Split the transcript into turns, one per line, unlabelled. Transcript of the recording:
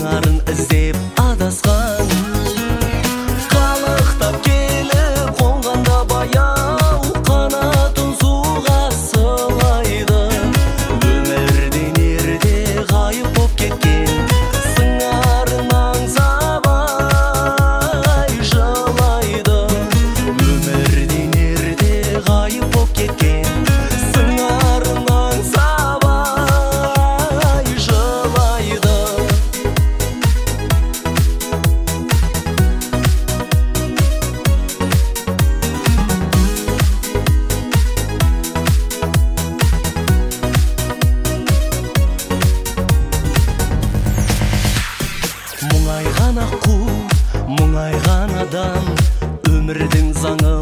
сыңарын іздеп адасқан. Қалықтап келіп қонғанда баяу, қанатын суға сылайды. Өмірден ерте ғайып боп кеткен, сыңарын аңсап ай жылайды. Өмірден ерте ғайып боп кеткен, сыңарын аңсап ай жылайды. Мұңайған аққу, мұңайған адам, өмірдің заңы